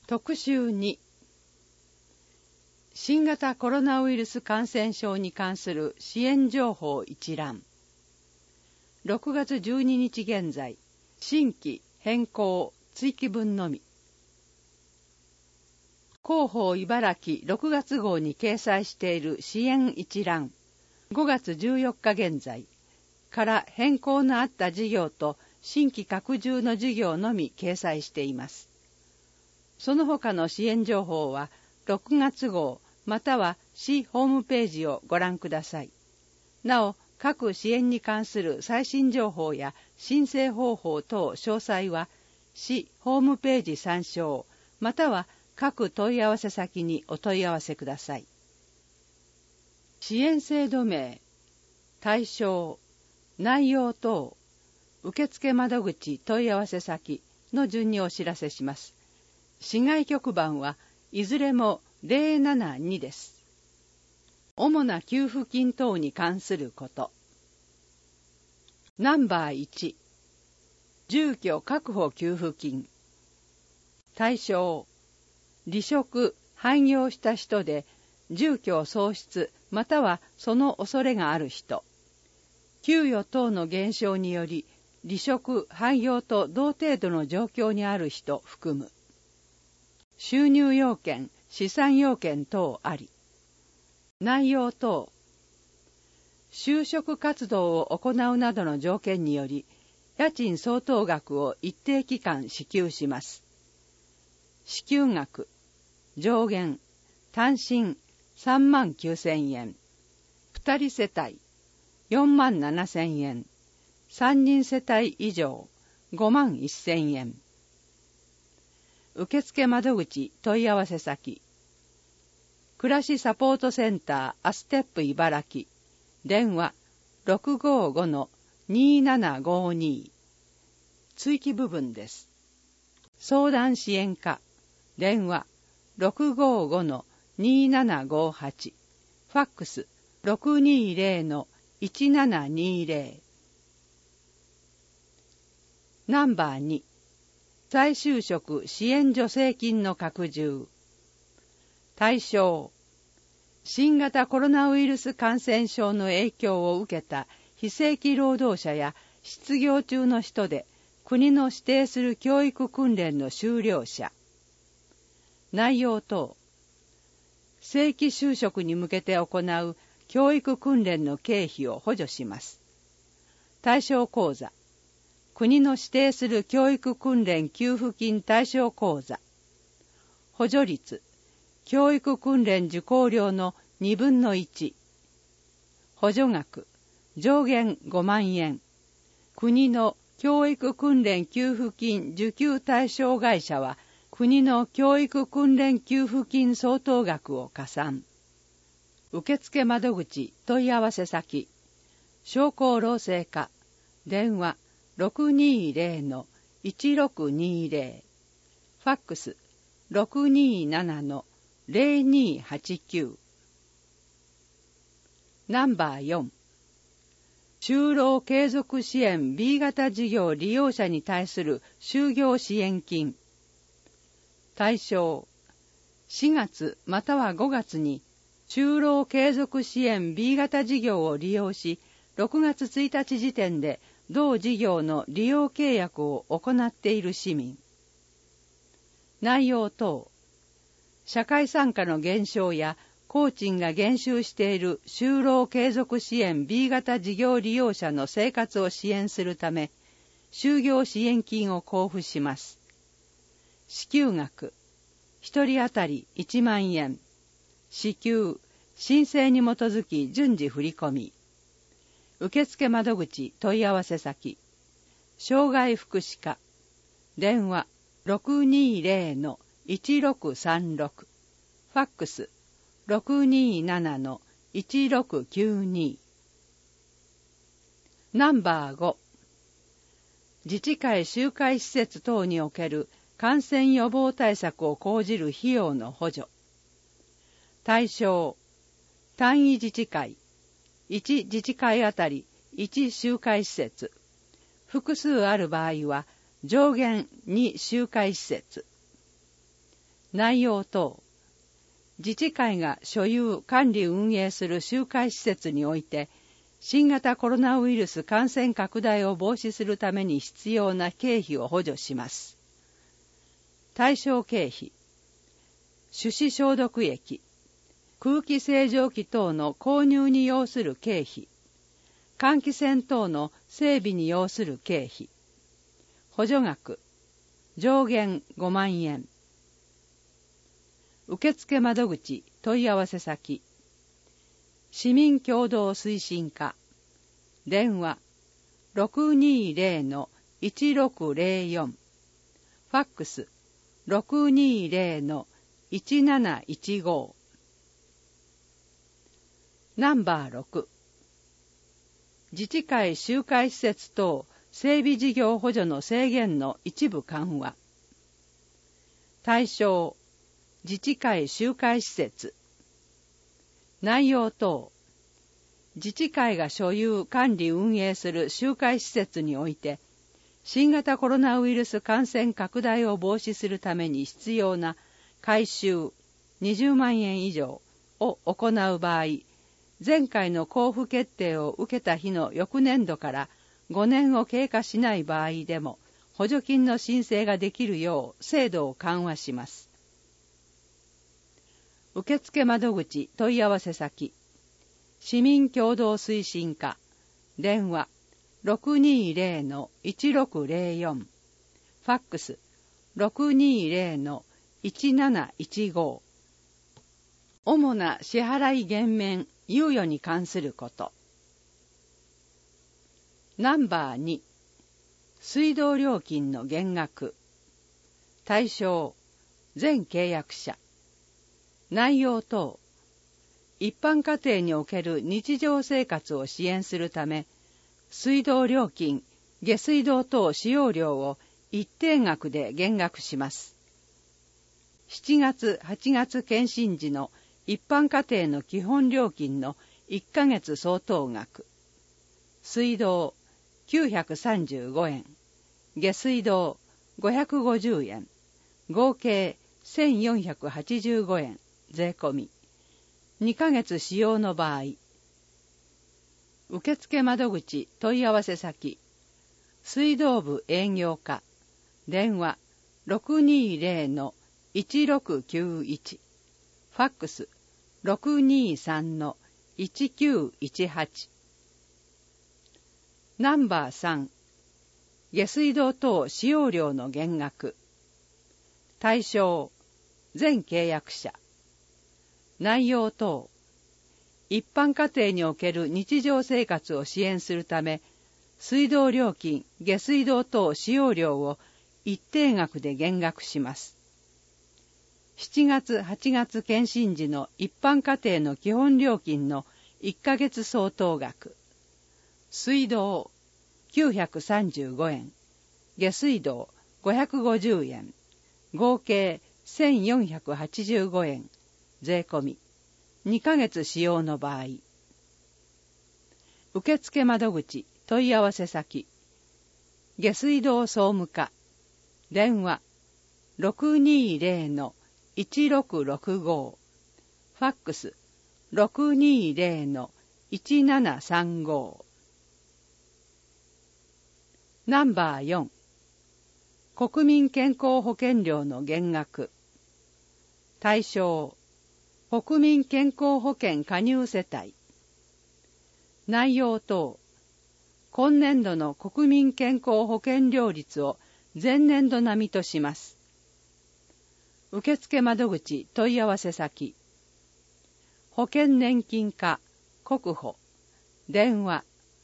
特集2、新型コロナウイルス感染症に関する支援情報一覧。6月12日現在、新規変更追記分のみ。広報茨城6月号に掲載している支援一覧。5月14日現在から変更のあった事業と新規拡充の事業のみ掲載しています。その他の支援情報は6月号または市ホームページをご覧ください。なお、各支援に関する最新情報や申請方法等詳細は市ホームページ参照または各問い合わせ先にお問い合わせください。支援制度名、対象、内容等、受付窓口問い合わせ先の順にお知らせします。市外局番はいずれも072です。主な給付金等に関すること。ナンバー1、住居確保給付金。対象、離職、廃業した人で住居喪失またはその恐れがある人。給与等の減少により離職、廃業と同程度の状況にある人含む。収入要件、資産要件等あり。内容等。就職活動を行うなどの条件により、家賃相当額を一定期間支給します。支給額、上限、単身39,000円。2人世帯、47,000円。3人世帯以上、51,000円。受付窓口問い合わせ先。暮らしサポートセンターアステップ茨城。電話 655-2752。追記部分です。相談支援課。電話 655-2758。ファックス 620-1720。ナンバー2。再就職支援助成金の拡充。対象、新型コロナウイルス感染症の影響を受けた非正規労働者や失業中の人で国の指定する教育訓練の修了者。内容等、正規就職に向けて行う教育訓練の経費を補助します。対象講座、国の指定する教育訓練給付金対象講座。補助率、教育訓練受講料の2分の1。補助額、上限5万円。国の教育訓練給付金受給対象会社は、国の教育訓練給付金相当額を加算。受付窓口問い合わせ先。商工労政課。電話 620-1620。ファックス 627-0289。ナンバー4。就労継続支援 B 型事業利用者に対する就業支援金。対象、4月または5月に就労継続支援 B 型事業を利用し、6月1日時点で同事業の利用契約を行っている市民。内容等、社会参加の減少や工賃が減収している就労継続支援 B 型事業利用者の生活を支援するため、就業支援金を交付します。支給額、1人当たり1万円。支給、申請に基づき順次振り込み。受付窓口問い合わせ先。障害福祉課。電話 620-1636。ファックス 627-1692。ナンバー5。自治会集会施設等における感染予防対策を講じる費用の補助。対象、単位自治会。1自治会あたり1集会施設。複数ある場合は上限2集会施設。 内容等。自治会が所有・管理・運営する集会施設において、新型コロナウイルス感染拡大を防止するために必要な経費を補助します。対象経費、手指消毒液、空気清浄機等の購入に要する経費、換気扇等の整備に要する経費、補助額、上限5万円。受付窓口問い合わせ先、市民共同推進課、電話 620-1604、ファックス 620-1715。ナンバー6、自治会集会施設等整備事業補助の制限の一部緩和。対象、自治会集会施設。内容等。自治会が所有・管理・運営する集会施設において、新型コロナウイルス感染拡大を防止するために必要な改修20万円以上を行う場合、前回の交付決定を受けた日の翌年度から5年を経過しない場合でも、補助金の申請ができるよう制度を緩和します。受付窓口問い合わせ先、市民共同推進課、電話 620-1604、ファックス 620-1715。主な支払い減免・猶予に関すること。ナンバー2、水道料金の減額。対象、全契約者。内容等。一般家庭における日常生活を支援するため、水道料金、下水道等使用料を一定額で減額します。7月、8月検診時の一般家庭の基本料金の1ヶ月相当額。水道935円、下水道550円、合計1485円、税込み。2ヶ月使用の場合、受付窓口問い合わせ先、水道部営業課、電話 620-1691、ファックス 623-1918。ナンバー3、下水道等使用料の減額。対象、全契約者。内容等。一般家庭における日常生活を支援するため、水道料金、下水道等使用料を一定額で減額します。7月、8月検診時の一般家庭の基本料金の1ヶ月相当額。水道935円、下水道550円、合計1485円、税込み。2ヶ月使用の場合。受付窓口問い合わせ先、下水道総務課、電話 620-1665、ファックス 620-1735。ナンバー4、国民健康保険料の減額。対象、国民健康保険加入世帯。内容等。今年度の国民健康保険料率を前年度並みとします。受付窓口問い合わせ先、保険年金課国保、電話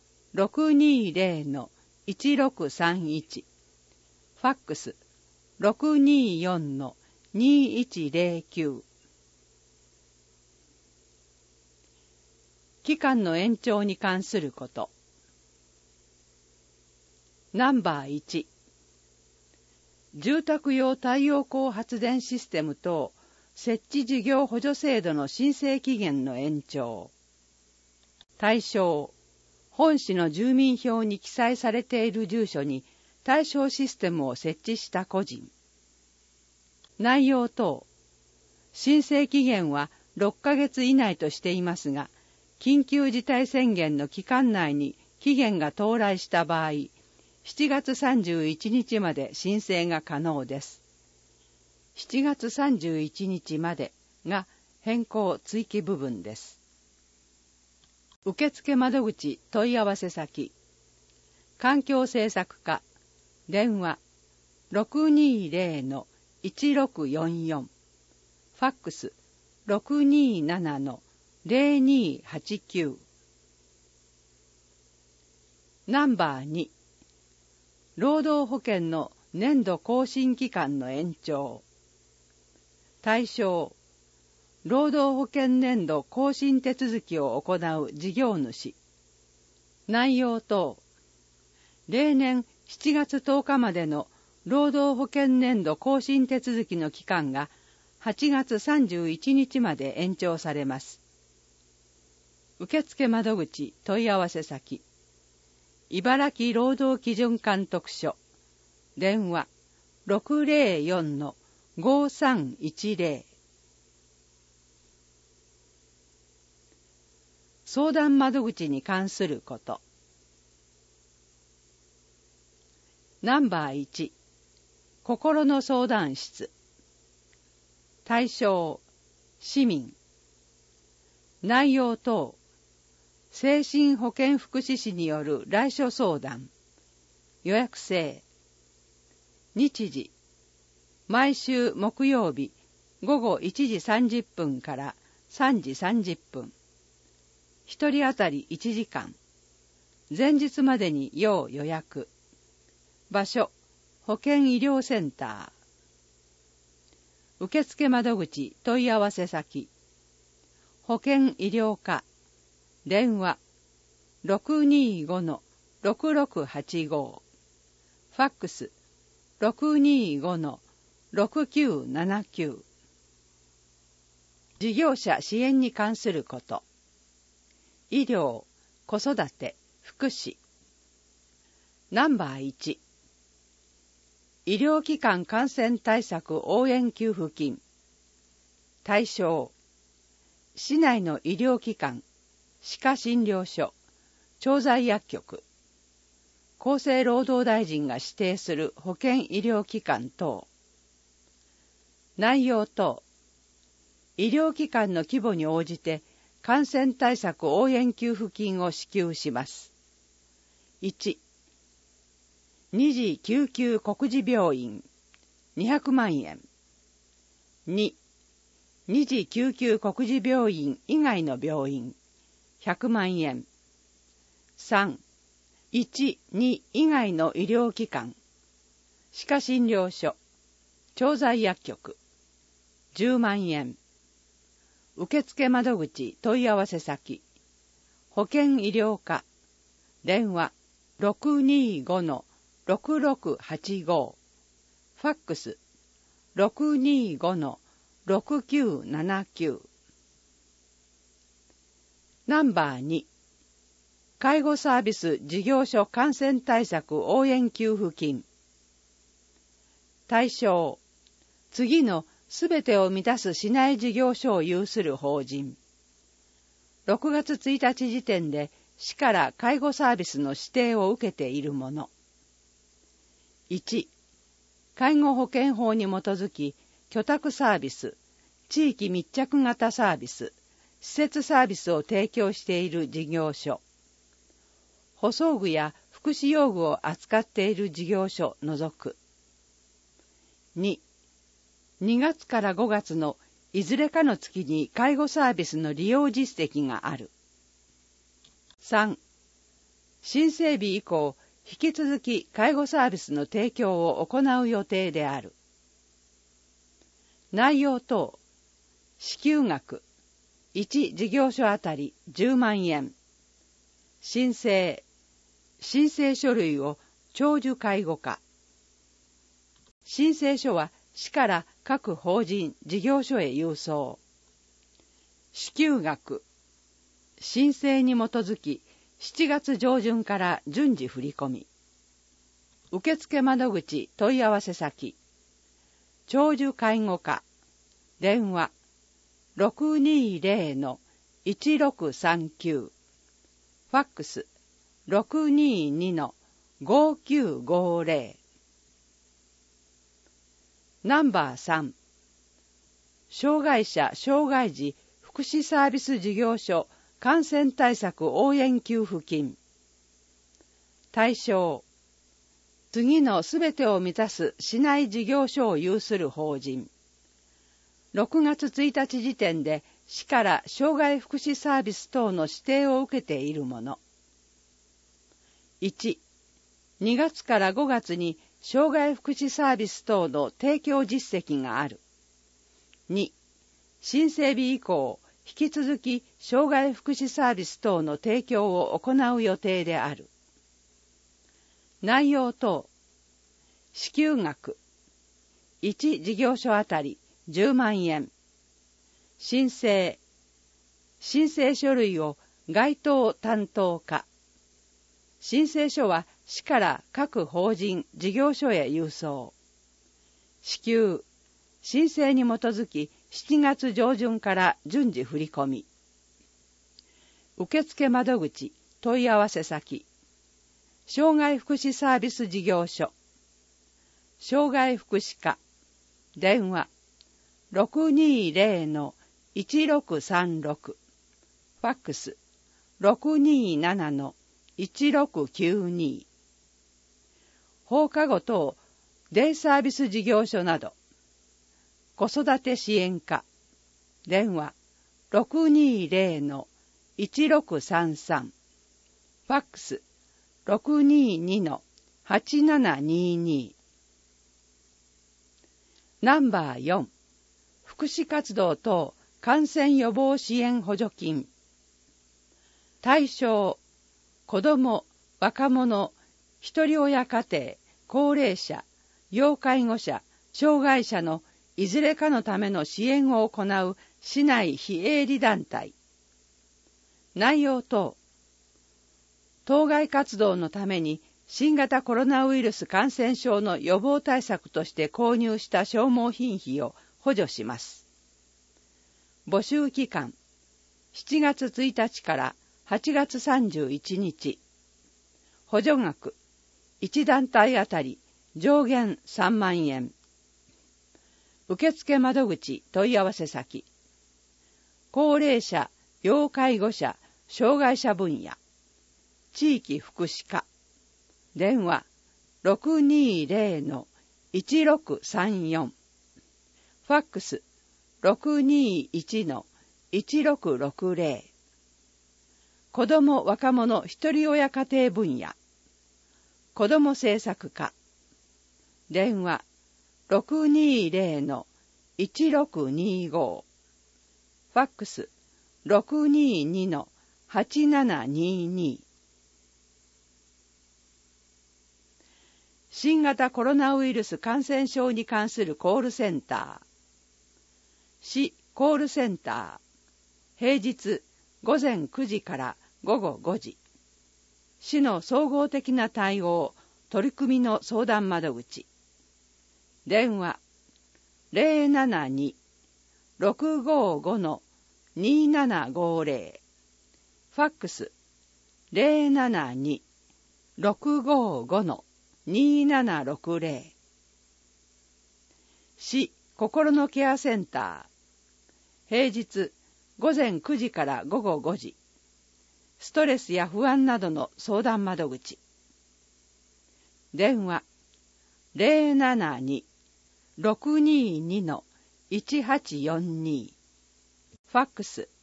620-1631、ファックス 624-2109。期間の延長に関すること。ナンバー1、住宅用太陽光発電システム等設置事業補助制度の申請期限の延長。対象、本市の住民票に記載されている住所に対象システムを設置した個人。内容等、 申請期限は6ヶ月以内としていますが、緊急事態宣言の期間内に期限が到来した場合、7月31日まで申請が可能です。7月31日までが変更追記部分です。受付窓口問い合わせ先、環境政策課、電話 620-1644、ファックス 627-0289。ナンバー2、労働保険の年度更新期間の延長。対象、労働保険年度更新手続きを行う事業主。内容等、例年7月10日までの労働保険年度更新手続きの期間が8月31日まで延長されます。受付窓口問い合わせ先、茨城労働基準監督署、電話 604-5310。相談窓口に関すること。ナンバー1、心の相談室。対象、市民。内容等、精神保健福祉士による来所相談。予約制。日時、毎週木曜日午後1時30分から3時30分。一人当たり1時間。前日までに要予約。場所、保健医療センター。受付窓口問い合わせ先、保健医療課、電話 625-6685、ファックス 625-6979。事業者支援に関すること。医療、子育て、福祉。ナンバー1、医療機関感染対策応援給付金。対象、市内の医療機関、歯科診療所、調剤薬局、厚生労働大臣が指定する保健医療機関等。内容等、医療機関の規模に応じて感染対策応援給付金を支給します。1、二次救急告示病院200万円。2、二次救急告示病院以外の病院100万円。3、1、2以外の医療機関、歯科診療所、調剤薬局10万円。受付窓口問い合わせ先、保健医療課、電話 625-6685、ファックス 625-6979。ナンバー2、介護サービス事業所感染対策応援給付金。対象、次のすべてを満たす市内事業所を有する法人。6月1日時点で市から介護サービスの指定を受けているもの。1、介護保険法に基づき居宅サービス、地域密着型サービス、施設サービスを提供している事業所。補装具や福祉用具を扱っている事業所除く。2、2月から5月のいずれかの月に介護サービスの利用実績がある。3、申請日以降、引き続き介護サービスの提供を行う予定である。内容等、支給額、1事業所あたり10万円。申請書類を長寿介護課。申請書は市から各法人事業所へ郵送。支給額、申請に基づき7月上旬から順次振り込み。受付窓口問い合わせ先、長寿介護課、電話 620-1639。ファックス 622-5950。ナンバー3、障害者・障害児福祉サービス事業所感染対策応援給付金。対象、次のすべてを満たす市内事業所を有する法人。6月1日時点で市から障害福祉サービス等の指定を受けているもの。1、2月から5月に障害福祉サービス等の提供実績がある。2、申請日以降、引き続き障害福祉サービス等の提供を行う予定である。内容等、支給額、1事業所あたり10万円。申請書類を該当担当課。申請書は市から各法人事業所へ郵送。支給、申請に基づき7月上旬から順次振り込み。受付窓口、問い合わせ先。障害福祉サービス事業所。障害福祉課。電話 620-1636。ファックス 627-1692。放課後等デイサービス事業所など。子育て支援課。電話 620-1633。ファックス 622-8722。ナンバー4、福祉活動等感染予防支援補助金。対象、子ども、若者、ひとり親家庭、高齢者、要介護者、障害者のいずれかのための支援を行う市内非営利団体。内容等、当該活動のために新型コロナウイルス感染症の予防対策として購入した消耗品費を補助します。募集期間、7月1日から8月31日。補助額、1団体あたり上限3万円。受付窓口問い合わせ先。高齢者、要介護者、障害者分野。地域福祉課。電話 620-1634。ファックス 621-1660。子ども若者ひとり親家庭分野。子ども政策課。電話 620-1625。ファックス 622-8722。新型コロナウイルス感染症に関するコールセンター。市コールセンター。平日午前9時から午後5時。市の総合的な対応、取り組みの相談窓口。電話 072-655-2750。ファックス 072-655-2750。市心のケアセンター。平日午前9時から午後5時。ストレスや不安などの相談窓口。電話 072-622-1842。ファックス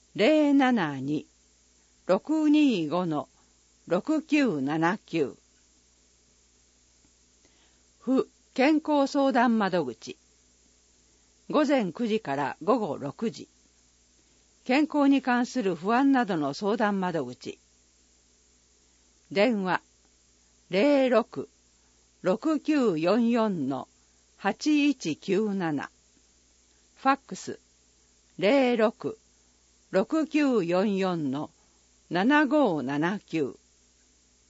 072-625-6979。府健康相談窓口。午前9時から午後6時。健康に関する不安などの相談窓口。電話 06-6944-8197。ファックス 06-6944-7579。